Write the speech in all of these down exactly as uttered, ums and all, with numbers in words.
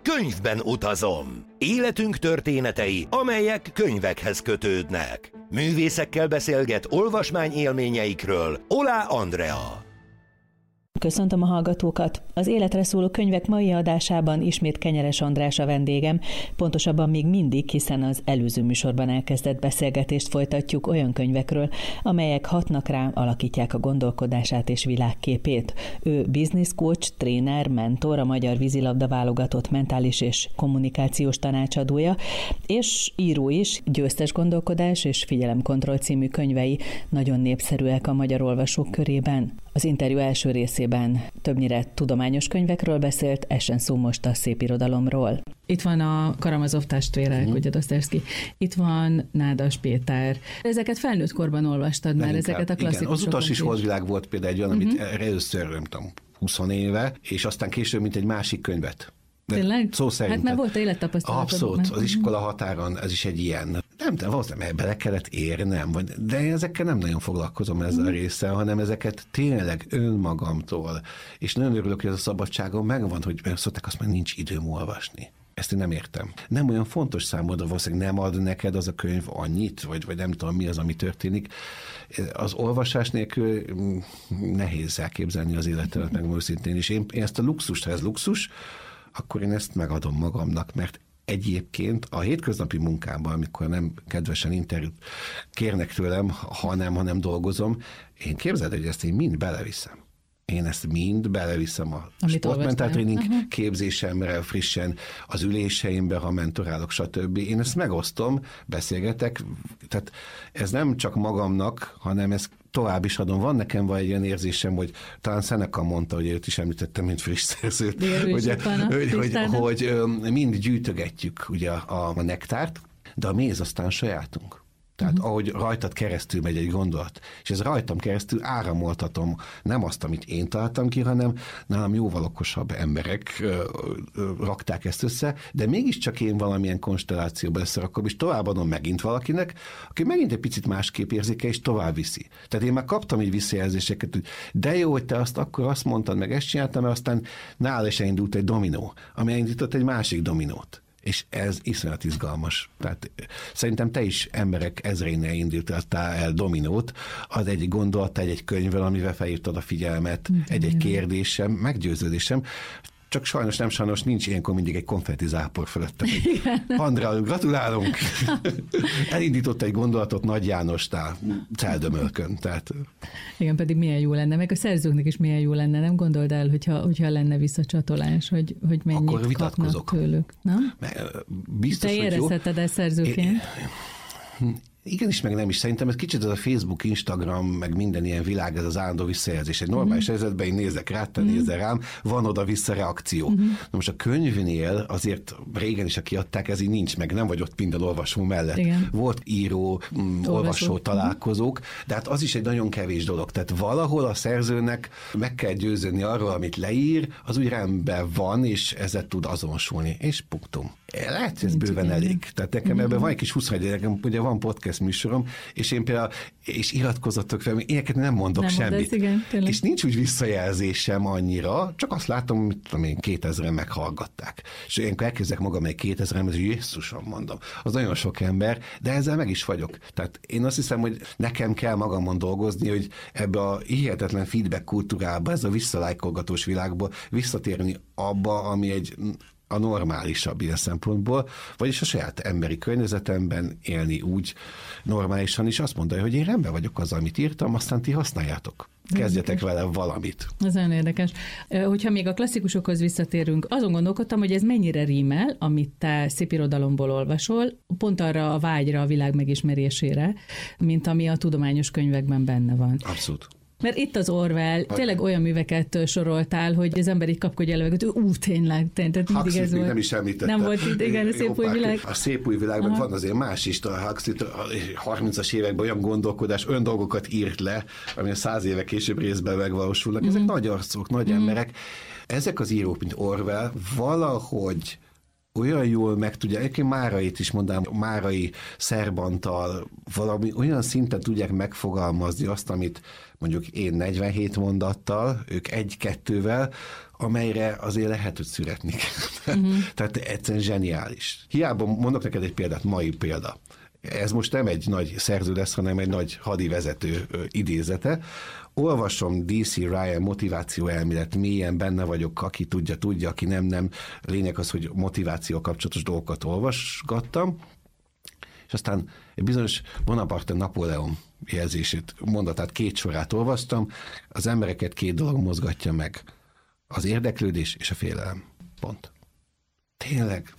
Könyvben utazom. Életünk történetei, amelyek könyvekhez kötődnek. Művészekkel beszélget olvasmány élményeikről Olá Andrea. Köszöntöm a hallgatókat! Az életre szóló könyvek mai adásában ismét Kenyeres András a vendégem, pontosabban még mindig, hiszen az előző műsorban elkezdett beszélgetést folytatjuk olyan könyvekről, amelyek hatnak rá, alakítják a gondolkodását és világképét. Ő business coach, tréner, mentor, a magyar vízilabda válogatott mentális és kommunikációs tanácsadója, és író is, Győztes gondolkodás és Figyelemkontroll című könyvei nagyon népszerűek a magyar olvasók körében. Az interjú első részében többnyire tudományos könyvekről beszélt, essen szó most a szépirodalomról. Itt van a Karamazov testvérek, mm. ugye Dostoyevsky. Itt van Nádas Péter. Ezeket felnőtt korban olvastad már, inkább, ezeket a klasszikusokat. Az utas is holdvilág volt például egy olyan, mm-hmm. amit először, nem tudom, húsz éve, és aztán később, mint egy másik könyvet. De tényleg? Szó szerint. Hát már volt élettapasztalatod. Abszolút, az iskola határon, ez is egy ilyen. Nem, de valószínűleg bele kellett érnem, de ezekkel nem nagyon foglalkozom ezzel a résszel, hanem ezeket tényleg önmagamtól. És nagyon örülök, hogy ez a szabadságom megvan, hogy szokták azt mondani, nincs időm olvasni. Ezt én nem értem. Nem olyan fontos számodra, valószínűleg nem ad neked az a könyv annyit, vagy, vagy nem tudom mi az, ami történik. Az olvasás nélkül nehéz elképzelni az életet, meg őszintén is. Én, én ezt a luxust, ha ez luxus, akkor én ezt megadom magamnak, mert egyébként a hétköznapi munkámban, amikor nem kedvesen interjút kérnek tőlem, ha nem, ha nem dolgozom, én képzeld, hogy ezt én mind beleviszem. Én ezt mind beleviszem a sportmentáltréning képzésemre, frissen, az üléseimbe, ha mentorálok, stb. Én ezt megosztom, beszélgetek, tehát ez nem csak magamnak, hanem ez tovább is adom. Van nekem van egy olyan érzésem, hogy talán Seneca mondta, hogy őt is említettem, mint friss szerzőt, ugye, hogy, hogy, hogy mind gyűjtögetjük ugye a, a nektárt, de a méz aztán sajátunk. Tehát uh-huh. ahogy rajtad keresztül megy egy gondolat, és ez rajtam keresztül áramoltatom nem azt, amit én találtam ki, hanem nálam jóval okosabb emberek ö, ö, rakták ezt össze, de mégiscsak én valamilyen konstellációba összerakom, és továbbadom megint valakinek, aki megint egy picit másképp érzéke, és tovább viszi. Tehát én már kaptam így visszajelzéseket, hogy de jó, hogy te azt akkor azt mondtad, meg ezt csináltam, mert aztán nála is elindult egy dominó, ami elindított egy másik dominót. És ez iszonyat izgalmas. Tehát szerintem te is emberek ezrénél indítottál el dominót, az egy gondolat, egy, egy könyvvel, amivel felhívtad a figyelmet, mm-hmm. egy-egy kérdésem, meggyőződésem. Csak sajnos nem sajnos nincs ilyenkor mindig egy konfettizápor fölöttem. Andrea, gratulálunk! Elindított egy gondolatot Nagy Jánostál, Celdömölkön. Tehát... Igen, pedig milyen jó lenne, meg a szerzőknek is milyen jó lenne, nem gondold el, hogyha, hogyha lenne visszacsatolás, hogy, hogy mennyit akkor kapnak tőlük. Nem? Biztos, te érezheted ezt szerzőként? Én... Igenis, meg nem is. Szerintem ez kicsit az a Facebook, Instagram, meg minden ilyen világ, ez az állandó visszajelzés. Egy normális mm. helyzetben én nézek rá, te mm. nézel rám, van oda visszareakció. Mm. Na most a könyvnél azért régen is, aki adták, ez így nincs meg, nem vagy ott minden olvasó mellett. Igen. Volt író, mm, olvasó találkozók, de hát az is egy nagyon kevés dolog. Tehát valahol a szerzőnek meg kell győződni arról, amit leír, az úgy rendben van, és ezzel tud azonosulni. És punktum. Lehet, ez bőven igen. elég. Tehát nekem mm. ebben van egy kis huszagy, nekem ugye van podcast műsorom, és én például, és iratkozzatok fel, ilyeneket nem mondok nem semmit. Mondasz, igen, és nincs úgy visszajelzésem annyira, csak azt látom, hogy tudom én, kétezren meghallgatták. És ilyenkor elkezdek magam egy kétezren, hogy Jézusom mondom, az nagyon sok ember, de ezzel meg is vagyok. Tehát én azt hiszem, hogy nekem kell magamon dolgozni, hogy ebbe a hihetetlen feedback kultúrába, ez a visszalájkolgatós világba visszatérni abba, ami egy a normálisabb ilyen szempontból, vagyis a saját emberi környezetemben élni úgy normálisan is, azt mondani, hogy én rendben vagyok azzal, amit írtam, aztán ti használjátok. Kezdjetek vele valamit. Ez nagyon érdekes. Hogyha még a klasszikusokhoz visszatérünk, azon gondolkodtam, hogy ez mennyire rímel, amit te szépirodalomból olvasol, pont arra a vágyra, a világ megismerésére, mint ami a tudományos könyvekben benne van. Abszolút. Mert itt az Orwell, tényleg olyan műveket soroltál, hogy az ember így kapkodja el, hogy ú, tényleg, tényleg mindig ez volt. Nem is említette. Nem volt itt, igen, a szép új világ. A szép új világban van azért más is, a Huxley a harmincas években olyan gondolkodás, olyan dolgokat írt le, ami a száz éve később részben megvalósulnak. Ezek mm. nagy arcok, nagy mm. emberek. Ezek az írók, mint Orwell, valahogy olyan jól meg tudja, egyébként Márait is mondanám, Márai Szerbantal valami olyan szinten tudják megfogalmazni azt, amit mondjuk én negyvenhét mondattal, ők egy-kettővel, amelyre azért lehet, hogy születni kell. Uh-huh. Tehát egyszerűen zseniális. Hiába mondok neked egy példát, mai példa. Ez most nem egy nagy szerző lesz, hanem egy nagy hadivezető idézete. Olvasom dé cé Ryan motiváció elmélet, mélyen benne vagyok, aki tudja, tudja, aki nem, nem. Lényeg az, hogy motiváció kapcsolatos dolgokat olvasgattam, és aztán egy bizonyos Bonaparte Napóleon jelzését, mondatát, két sorát olvastam, az embereket két dolog mozgatja meg. Az érdeklődés és a félelem. Pont. Tényleg.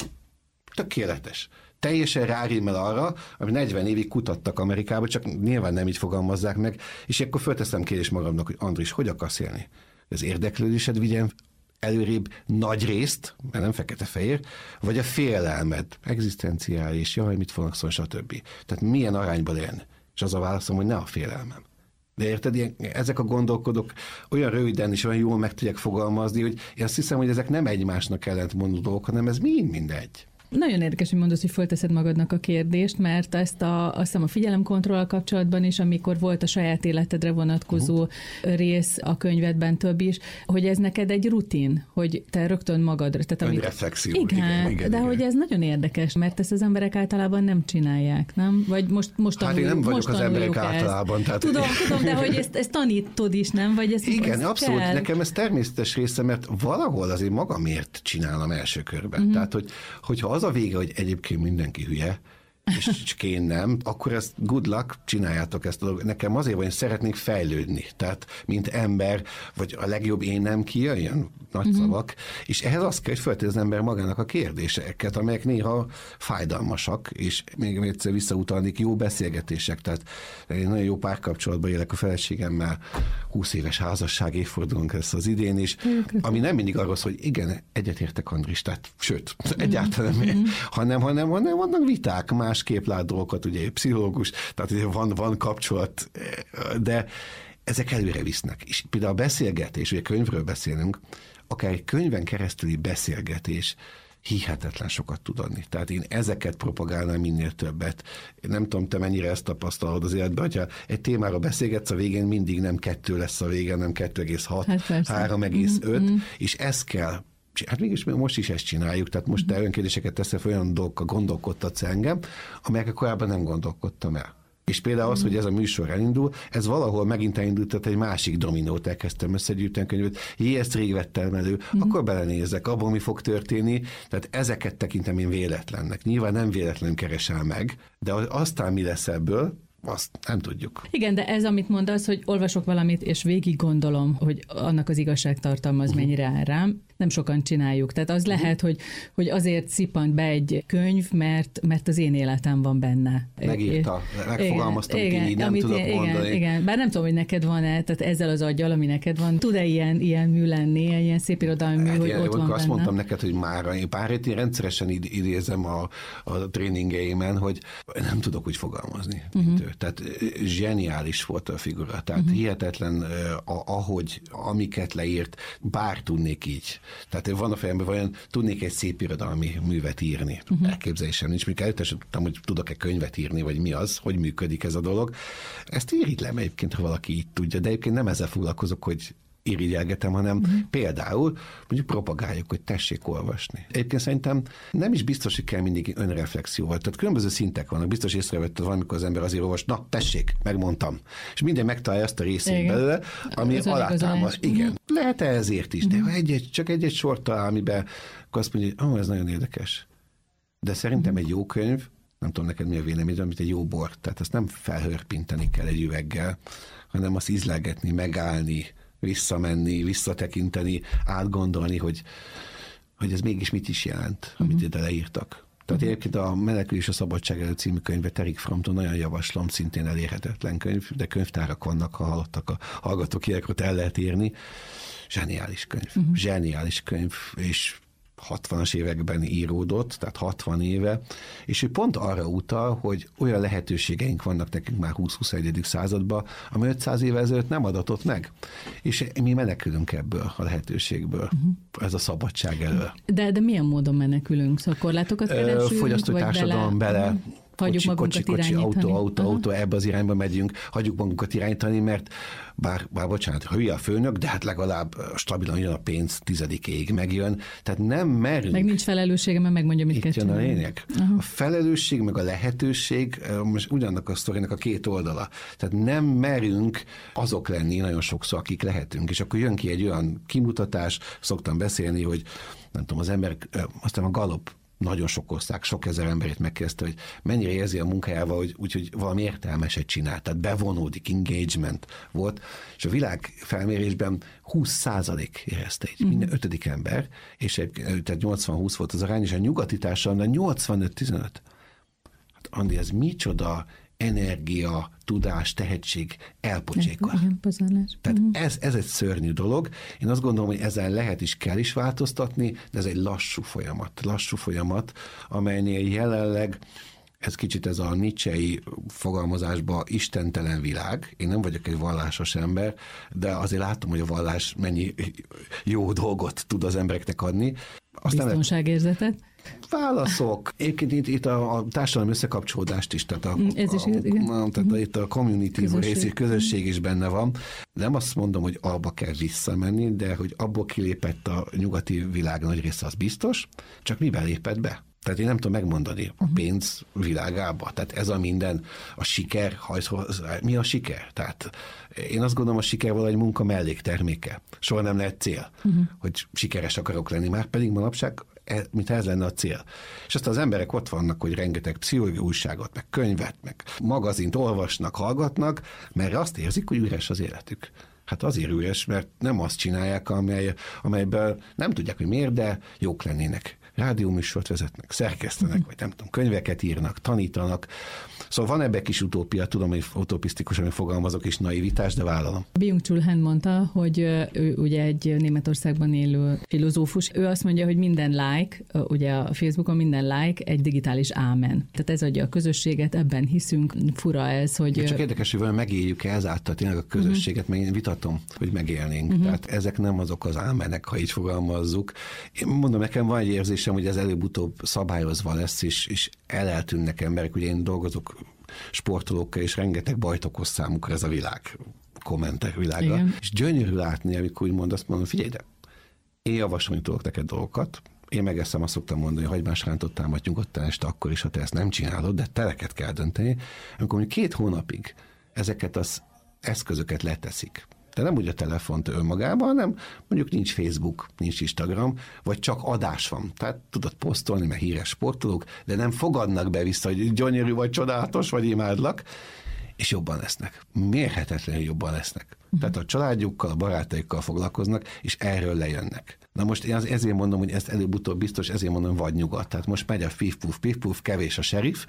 Tökéletes. Teljesen rárímel arra, ami negyven évig kutattak Amerikába, csak nyilván nem így fogalmazzák meg, és akkor fölteszem kérdést magamnak, hogy Andris, hogy akarsz élni? Az érdeklődésed vigyen előrébb nagy részt, mert nem fekete-fehér, vagy a félelmed, egzisztenciális, jaj, mit fognak szólni, stb. Tehát milyen arányban élni? És az a válaszom, hogy ne a félelmem. De érted, ilyen, ezek a gondolkodók olyan röviden és olyan jól meg tudják fogalmazni, hogy én azt hiszem, hogy ezek nem egymásnak ellentmondó dolgok, hanem ez mind mindegy. Nagyon érdekes, hogy mondasz, hogy fölteszed magadnak a kérdést, mert ezt a, azt hiszem a figyelemkontrollal kapcsolatban is, amikor volt a saját életedre vonatkozó uh-huh. rész a könyvedben több is, hogy ez neked egy rutin, hogy te rögtön magadra. Tehát amikor... Reflexió. Igen, igen, igen, de igen. Hogy ez nagyon érdekes, mert ezt az emberek általában nem csinálják, nem? Vagy most, most hát tanuljuk, én nem vagyok az emberek ezt. általában. Tehát... Tudom, tudom, de hogy ezt, ezt tanítod is, nem? Vagy ezt, igen, ezt abszolút. Kell. Nekem ez természetes része, mert valahol azért magamért csinálom első körben. Uh-huh. Tehát, hogy, hogyha az a vége, hogy egyébként mindenki hülye, és csak én nem, akkor ezt good luck, csináljátok ezt a dolgot. Nekem azért van, hogy szeretnék fejlődni. Tehát, mint ember, vagy a legjobb én nem kijöjjön, nagy uh-huh. szavak, és ehhez azt kell, hogy feltétlenül az ember magának a kérdéseket, amelyek néha fájdalmasak, és még egyszer visszautalnék, jó beszélgetések. Tehát én nagyon jó párkapcsolatban élek a feleségemmel, húsz éves házasság évfordulónk lesz az idén is, ami nem mindig arról szól, hogy igen, egyetértek Andris, tehát sőt, uh-huh. egyáltalán nem, uh-huh. hanem, hanem, hanem vannak viták, másképp lát dolgokat, ugye pszichológus, tehát ugye van, van kapcsolat, de ezek előre visznek. És például a beszélgetés, ugye könyvről beszélünk, akár egy könyven keresztüli beszélgetés hihetetlen sokat tud adni. Tehát én ezeket propagálnám minél többet. Én nem tudom, te mennyire ezt tapasztalod az életben, hogyha egy témára beszélgetsz, a végén mindig nem kettő lesz a vége, nem kettő egész hat, hát három egész öt, mm-hmm. és ez kell. Hát mégis most is ezt csináljuk, tehát most te önkérdéseket teszel fel, olyan dolgokkal gondolkodtatsz engem, amelyekkel korábban nem gondolkodtam el. És például az, hogy ez a műsor elindul, ez valahol megint elindult egy másik dominót, elkezdtem összegyűjteni könyvet, jé, ezt rég vettem elő, mm. akkor belenézek, abban mi fog történni, tehát ezeket tekintem én véletlennek. Nyilván nem véletlenül keresel meg, de aztán mi lesz ebből, azt nem tudjuk. Igen, de ez, amit mondasz, hogy olvasok valamit, és végig gondolom, hogy annak az igazságtartalma az uh-huh. mennyire áll rám, nem sokan csináljuk. Tehát az uh-huh. lehet, hogy, hogy azért szippant be egy könyv, mert, mert az én életem van benne. Megírta, megfogalmaztam, igen, így nem tudok én, mondani. Igen, igen, bár nem tudom, hogy neked van-e, tehát ezzel az aggyal, ami neked van, tud-e ilyen, ilyen mű lenni, ilyen szép irodalmi mű, hát hogy ilyen, ott van benne? Azt mondtam neked, hogy már én pár én rendszeresen idézem a, a tréningeimen, hogy nem tudok úgy fogalmazni, uh-huh. mint ő. Tehát zseniális volt a figura, tehát uh-huh. hihetetlen, ahogy amiket leírt, bár tudnék így. Tehát van a fejemben, vajon tudnék egy szép irodalmi művet írni. Uh-huh. Elképzelésem nincs, mikor előtte sem tudtam, hogy tudok-e könyvet írni, vagy mi az, hogy működik ez a dolog. Ezt irigylem egyébként, ha valaki így tudja, de egyébként nem ezzel foglalkozok, hogy irigyelgetem, hanem uh-huh. például mondjuk propagáljuk, hogy tessék olvasni. Egyébként szerintem nem is biztos, hogy kell mindig önreflexióval. Tehát különböző szintek vannak. Biztos észrevetted valamikor az ember azért olvas, na tessék, megmondtam. És minden megtalálja azt a részét belőle, ami alátámad. Igen. Uh-huh. Lehet-e ezért is, uh-huh. de ha egy-egy, csak egy-egy sort talál, amiben akkor azt mondja, hogy oh, ez nagyon érdekes. De szerintem uh-huh. egy jó könyv, nem tudom neked mi a véleményed, mint egy jó bor. Tehát azt nem felhörpinteni kell egy üveggel, hanem azt ízlelgetni, megállni, visszamenni, visszatekinteni, átgondolni, hogy, hogy ez mégis mit is jelent, amit uh-huh. ide leírtak. Tehát uh-huh. egyébként a Menekülés a szabadság előtt című könyvet Erik Frommtól nagyon javaslom, szintén elérhetetlen könyv, de könyvtárak vannak, ha hallottak a hallgatók ilyenkor el lehet írni. Zseniális könyv. Uh-huh. Zseniális könyv, és hatvanas években íródott, tehát hatvan éve, és ő pont arra utal, hogy olyan lehetőségeink vannak nekünk már húsz-huszonegyedik században, ami ötszáz éve ezelőtt nem adatott meg. És mi menekülünk ebből a lehetőségből, uh-huh. ez a szabadság elől. De, de milyen módon menekülünk? Szóval korlátokat keresünk? Fogyasztói társadalom bele, bele Hagyjuk kocsi, magunkat kocsi, kocsi, irányítani. autó, autó, Aha. autó, ebbe az irányba megyünk, hagyjuk magunkat irányítani, mert bár, bár bocsánat, hülye a főnök, de hát legalább stabilan jön a pénz tizedikéig megjön, tehát nem merünk. Meg nincs felelőssége, mert megmondja, mit kell Itt jön a csinálni. lényeg. A felelősség, meg a lehetőség, most ugyannak a sztorinak a két oldala. Tehát nem merünk azok lenni nagyon sokszor, akik lehetünk. És akkor jön ki egy olyan kimutatás, szoktam beszélni, hogy nem tudom, az ember, aztán a Gallup nagyon sok ország, sok ezer emberét megkérdezte, hogy mennyire érzi a munkájával, hogy, úgyhogy valami értelmeset csinál, tehát bevonódik, engagement volt, és a világ felmérésben húsz százalék érezte így, mm. minden ötödik ember, és egy, tehát nyolcvan-húsz volt az arány, és a nyugati társadalomban nyolcvanöt tizenöt. Hát Andi, ez micsoda energia, tudás, tehetség elpocsékol. Igen, pazarlás. Tehát ez, ez egy szörnyű dolog. Én azt gondolom, hogy ezen lehet is, kell is változtatni, de ez egy lassú folyamat. Lassú folyamat, amelynél jelenleg ez kicsit ez a nietzschei fogalmazásban istentelen világ. Én nem vagyok egy vallásos ember, de azért látom, hogy a vallás mennyi jó dolgot tud az embereknek adni. Aztán biztonságérzetet. Válaszok. Egyébként itt, itt a, a társadalmi összekapcsolódást is, tehát a, Ez is, igen. a, tehát itt a community rész, közösség is benne van. Nem azt mondom, hogy abba kell visszamenni, de hogy abból kilépett a nyugati világ nagy része, az biztos, csak miben lépett be? Tehát én nem tudom megmondani a pénz világába. Tehát ez a minden, a siker, hajszhoz, mi a siker? Tehát én azt gondolom, a siker valahogy munka mellékterméke. Soha nem lehet cél, uh-huh. hogy sikeres akarok lenni, már pedig manapság, mint ez lenne a cél. És aztán az emberek ott vannak, hogy rengeteg pszichológiai újságot, meg könyvet, meg magazint olvasnak, hallgatnak, mert azt érzik, hogy üres az életük. Hát azért üres, mert nem azt csinálják, amely, amelyben nem tudják, hogy miért, de jók lennének. Rádióműsort vezetnek, szerkesztenek, vagy nem tudom, könyveket írnak, tanítanak. Szóval van ebben kis utópia, tudom, hogy utopisztikus, amit fogalmazok, és naivitás, de vállalom. Byung-Chul Han mondta, hogy ő ugye egy Németországban élő filozófus. Ő azt mondja, hogy minden like, ugye a Facebookon minden like egy digitális ámen. Tehát ez adja a közösséget, ebben hiszünk. Fura ez, hogy... Ja, csak érdekes, hogy megéljük-e ezáltal tényleg a közösséget, meg én vitatom, hogy megélnénk. Uh-huh. Tehát ezek nem azok az ámenek, ha így fogalmazzuk. Én mondom, nekem van egy érzésem, hogy ez előbb-utóbb szabályozva lesz, és, és eleltűnnek emberek. Ugye én dolgozok sportolókkal, és rengeteg bajt okoz számukra ez a világ, kommentek világa. Igen. És gyönyörű látni, amikor úgy mond, azt mondom, figyelj, de én javasolni tudok neked dolgokat, én megeszem, azt szoktam mondani, hogy hagymás rántottál majd nyugodtan este akkor is, ha te ezt nem csinálod, de teleket kell dönteni, amikor két hónapig ezeket az eszközöket leteszik. De nem úgy a telefont önmagában, hanem mondjuk nincs Facebook, nincs Instagram, vagy csak adás van. Tehát tudod posztolni, mert híres sportolók, de nem fogadnak be vissza, hogy gyönyörű vagy, csodálatos vagy, imádlak, és jobban lesznek. Mérhetetlenül jobban lesznek. Uh-huh. Tehát a családjukkal, a barátaikkal foglalkoznak, és erről lejönnek. Na most én ezért mondom, hogy ezt előbb-utóbb biztos, ezért mondom, vagy nyugat. Tehát most megy a pif-puf, pif-puf, kevés a sheriff,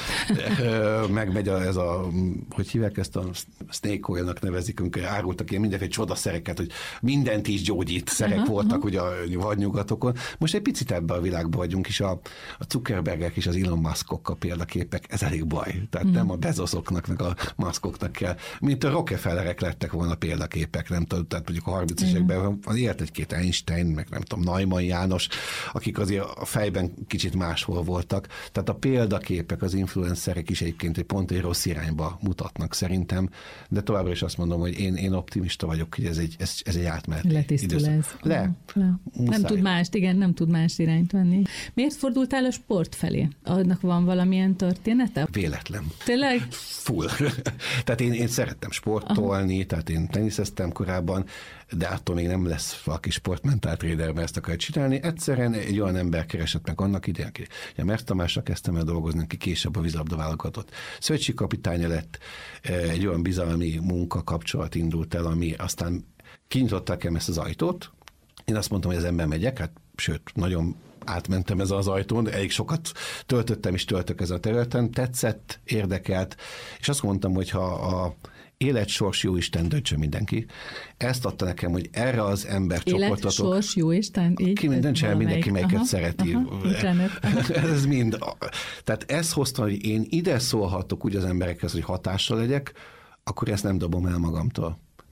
meg megy a, ez a, hogy hívják ezt a snake oil-nak nevezik, amikor árultak ilyen mindenféle csodaszereket, hogy mindent is gyógyít szerek uh-huh, voltak ugye a vadnyugatokon. Most egy picit ebben a világban vagyunk, és a, a Zuckerbergek és az Elon Muskok a példaképek, ez elég baj. Tehát uh-huh. nem a Bezosoknak, meg a Muskoknak kell, mint a Rockefellerek lettek volna példaképek, nem tudom, tehát mondjuk a harmincas években van élt egy-két Einstein, meg nem tudom, Neumann János, akik azért a fejben kicsit máshol voltak. Tehát a példaképek, az influencerek is egyébként egy pont egy rossz irányba mutatnak szerintem, de továbbra is azt mondom, hogy én, én optimista vagyok, hogy ez egy, ez, ez egy átmeneti Letisztul időszak. ez. Le. Le. Nem tud mást, igen, nem tud más irányt venni. Miért fordultál a sport felé? Annak van valamilyen története? Véletlen. Tényleg? Full. Tehát én, én szerettem sportolni, aha. tehát én teniszeztem korábban, de attól még nem lesz valaki sportmentál trader, mert ezt akar csinálni. Egyszerűen egy olyan ember keresett meg annak idején, aki a Mersz Tamással kezdtem el dolgozni, aki később a vízilabda válogatott szövetségi kapitánya lett, egy olyan bizalmi munka kapcsolat indult el, ami aztán kinyitották nekem ezt az ajtót. Én azt mondtam, hogy az ember megyek, hát sőt, nagyon átmentem ez az ajtón, elég sokat töltöttem és töltök ezen a területen, tetszett, érdekelt, és azt mondtam, hogy ha a élet, sors, jó Isten, döntse mindenki. Ezt adta nekem, hogy erre az embercsoportot... Élet, sors, jó Isten, így? Ki minden csinál, mindenki melyiket aha, szereti. Aha, ez mind. Tehát ez hozta, hogy én ide szólhatok úgy az emberekhez, hogy hatással legyek, akkor ezt nem dobom el magamtól.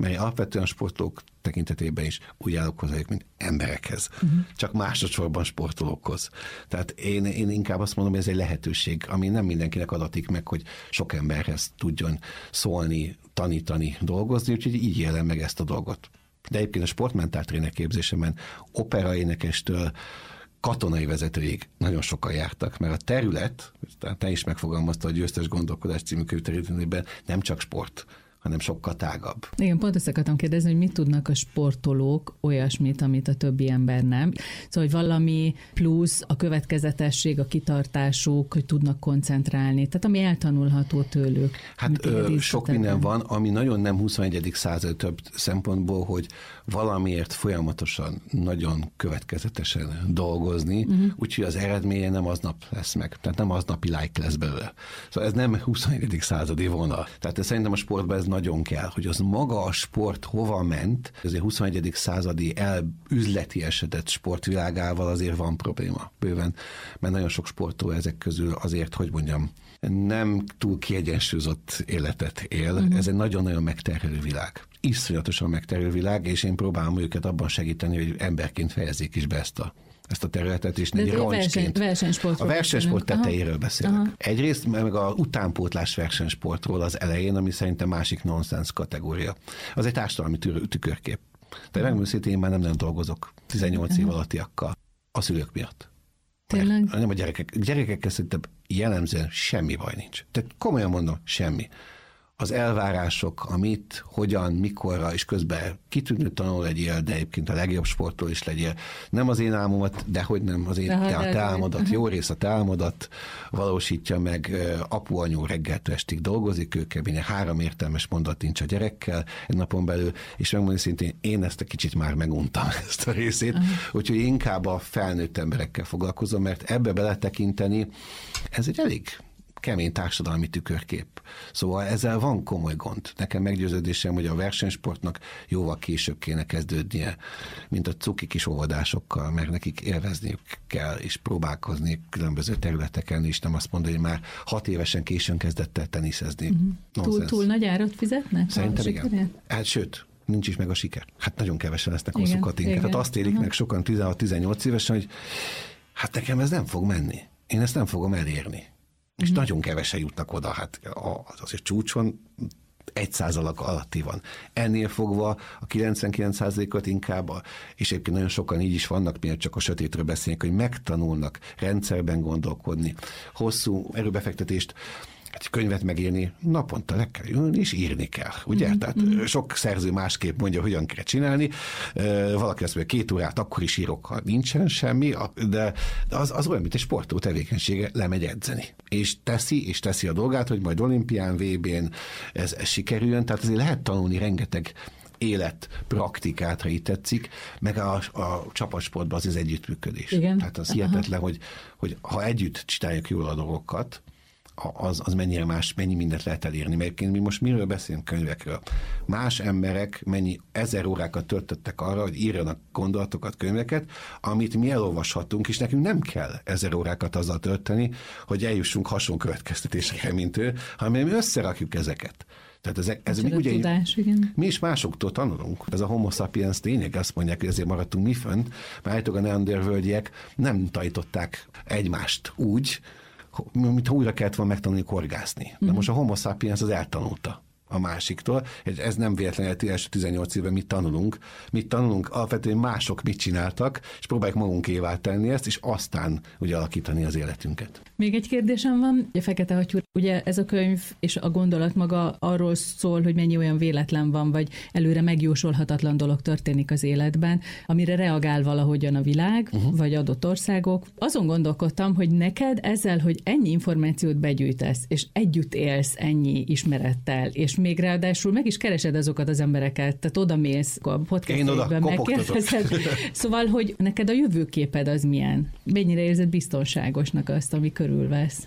mert alapvetően sportolók tekintetében is úgy állok hozzájuk, mint emberekhez. Uh-huh. Csak másodszorban sportolókhoz. Tehát én, én inkább azt mondom, hogy ez egy lehetőség, ami nem mindenkinek adatik meg, hogy sok emberhez tudjon szólni, tanítani, dolgozni, úgyhogy így élem meg ezt a dolgot. De egyébként a sportmentáltréner képzésemen operaénekestől katonai vezetőig nagyon sokan jártak, mert a terület, tehát te is megfogalmazta a Győztes Gondolkodás című könyvterületében nem csak sport, hanem sokkal tágabb. Igen, pont ezt akartam kérdezni, hogy mit tudnak a sportolók olyasmit, amit a többi ember nem. Szóval, hogy valami plusz, a következetesség, a kitartásuk, hogy tudnak koncentrálni, tehát ami eltanulható tőlük. Hát ö, sok minden van, ami nagyon nem huszonegyedik század több szempontból, hogy valamiért folyamatosan, nagyon következetesen dolgozni, uh-huh. úgyhogy az eredménye nem aznap lesz meg. Tehát nem aznapi like lesz belőle. Szóval ez nem huszonegyedik századi vonal. Tehát szerintem a sportban ez nagyon kell, hogy az maga a sport hova ment, azért huszonegyedik századi elüzleti esedett sportvilágával azért van probléma bőven, mert nagyon sok sportoló ezek közül azért, hogy mondjam, nem túl kiegyensúlyozott életet él. Uh-huh. Ez egy nagyon-nagyon megterhelő világ. Iszonyatosan megterhelő világ, és én próbálom őket abban segíteni, hogy emberként fejezzék is be ezt a ezt a területet, és ne roncsként. Versenysport a versenysport tetejéről beszélek. Aha. Egyrészt meg a utánpótlás versenysportról az elején, ami szerintem másik nonsens kategória. Az egy társadalmi tükörkép. De megmondom szintén, én már nem nagyon dolgozok tizennyolc év alattiakkal a szülők miatt. Tényleg? Nem a gyerekek. Gyerekekkel szerintem jellemzően semmi baj nincs. Tehát komolyan mondom, semmi. Az elvárások, amit, hogyan, mikorra, és közben kitűnő tanul legyél, de egyébként a legjobb sportol is legyél. Nem az én álmomat, de hogy nem az én te, te álmodat, jó rész a te álmodat valósítja meg. Apu, anyu reggeltől estig dolgozik, ő keményen három értelmes mondat nincs a gyerekkel egy napon belül, és megmondani szintén én ezt a kicsit már meguntam, ezt a részét, uh-huh. úgyhogy inkább a felnőtt emberekkel foglalkozom, mert ebbe beletekinteni, ez egy elég kemény társadalmi tükörkép. Szóval ezzel van komoly gond. Nekem meggyőződésem, hogy a versenysportnak jóval később kéne kezdődnie, mint a cuki kis óvodásokkal, mert nekik élvezniük kell, és próbálkozni különböző területeken, és nem azt mondani, hogy már hat évesen későn kezdett el teniszezni. Uh-huh. Túl, túl nagy árat fizetnek? Szerintem igen. Hát, sőt, nincs is meg a siker. Hát nagyon kevesen lesznek hosszú katinket. Hát azt élik uh-huh. meg sokan tizenhat-tizennyolc évesen, hogy hát nekem ez nem fog menni. Én ezt nem fogom elérni. És mm. nagyon kevesen jutnak oda, hát azért csúcson egy százalék alatti van. Ennél fogva a kilencvenkilenc százalékot inkább, a, és egyébként nagyon sokan így is vannak, miért csak a sötétről beszélnek, hogy megtanulnak rendszerben gondolkodni, hosszú erőbefektetést, egy könyvet megírni, naponta le kell ülni, és írni kell, ugye? Mm-hmm. Tehát sok szerző másképp mondja, hogyan kell csinálni. Valaki azt mondja, két órát akkor is írok, ha nincsen semmi, de az, az olyan, mint egy sportoló tevékenysége, lemegy edzeni. És teszi, és teszi a dolgát, hogy majd olimpián, vé bén ez, ez sikerüljön, tehát azért lehet tanulni rengeteg életpraktikát, ha így tetszik, meg a, a csapatsportban az az együttműködés. Igen. Tehát az Aha. hihetetlen, hogy, hogy ha együtt csináljuk jól a dolgokat, az, az mennyire más, mennyi mindent lehet elérni. Mert mi most miről beszélünk? Könyvekről. Más emberek mennyi ezer órákat töltöttek arra, hogy írjanak gondolatokat, könyveket, amit mi elolvashatunk, és nekünk nem kell ezer órákat azzal tölteni, hogy eljussunk hasonló következtetésekre, mint ő, hanem mi összerakjuk ezeket. Tehát ez, ez mi, ugye, tudás, igen. mi is másoktól tanulunk. Ez a homo sapiens tényleg azt mondják, hogy ezért maradtunk mi fönt, mert állítólag a neandervölgyek nem tanították egymást úgy, mintha újra kellett volna megtanulni korgászni. De mm-hmm. most a homo sapiens az eltanulta a másiktól. Ez nem véletlenül az első tizennyolc évben mit tanulunk. Mit tanulunk? Alapvetően mások mit csináltak, és próbáljuk magunkévá tenni ezt, és aztán ugye alakítani az életünket. Még egy kérdésem van. A Fekete Hattyú, ugye ez a könyv és a gondolat maga arról szól, hogy mennyi olyan véletlen van, vagy előre megjósolhatatlan dolog történik az életben, amire reagál valahogyan a világ, uh-huh. vagy adott országok. Azon gondolkodtam, hogy neked ezzel, hogy ennyi információt begyűjtesz, és együtt élsz ennyi ismerettel, és még ráadásul meg is keresed azokat az embereket, tehát oda mész a podcastjében, megkérdezed. Szóval, hogy neked a jövőképed az milyen? Mennyire érzed biztonságosnak azt, ami körülvesz?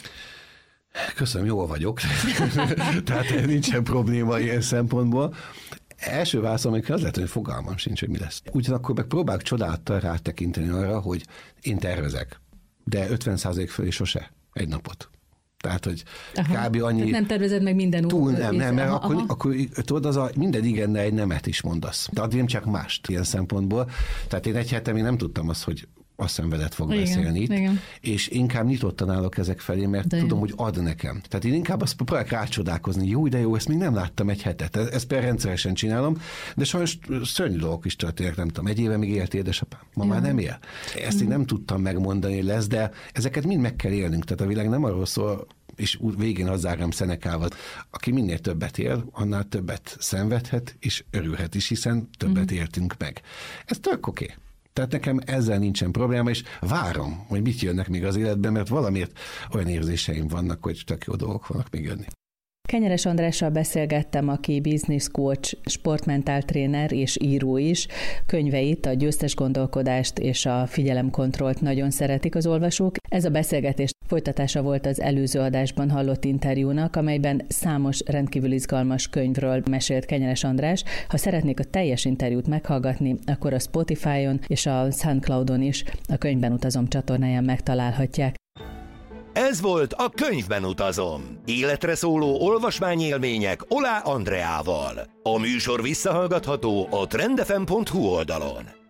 Köszönöm, jól vagyok. Tehát nincsen probléma ilyen szempontból. Első válaszom, amikor az lehet, hogy fogalmam sincs, hogy mi lesz. Ugyanakkor meg próbálok csodálattal rátekinteni arra, hogy én tervezek, de ötven százalék fölé sose egy napot. Tehát, hogy aha, kb. Annyi... Tehát nem tervezed meg minden túl út, nem, nem, mert aha, akkor, aha. akkor tudod, az a minden igenne egy nemet is mondasz. Tehát nem csak mást ilyen szempontból. Tehát én egy hete még nem tudtam azt, hogy azt hiszem veled fog igen, beszélni itt, igen. és inkább nyitottan állok ezek felé, mert de tudom, jó. hogy ad nekem. Tehát én inkább azt próbálok rácsodálkozni, jó, de jó, ezt még nem láttam egy hetet. Ezt például rendszeresen csinálom, de sajnos szörnyű dolgok is történnek, nem tudom, egy éve még élt édesapám, ma jó. már nem él. Ezt én nem tudtam megmondani, hogy lesz, de ezeket mind meg kell élnünk. Tehát a világ nem arról szól, és végén az zárom Szenekával, aki minél többet él, annál többet szenvedhet, és örülhet is, hiszen többet mm. éltünk meg. Ez tök oké. Okay. Tehát nekem ezzel nincsen probléma, és várom, hogy mit jönnek még az életben, mert valamiért olyan érzéseim vannak, hogy tök jó dolgok vannak még jönni. Kenyeres Andrással beszélgettem, aki business coach, sportmentál tréner és író is. Könyveit, a győztes gondolkodást és a figyelemkontrollt nagyon szeretik az olvasók. Ez a beszélgetés folytatása volt az előző adásban hallott interjúnak, amelyben számos rendkívül izgalmas könyvről mesélt Kenyeres András. Ha szeretnék a teljes interjút meghallgatni, akkor a Spotify-on és a SoundCloud-on is a Könyvben utazom csatornáján megtalálhatják. Ez volt a Könyvben utazom. Életre szóló olvasmányélmények Oláh Andreával. A műsor visszahallgatható a trendefem pont hu oldalon.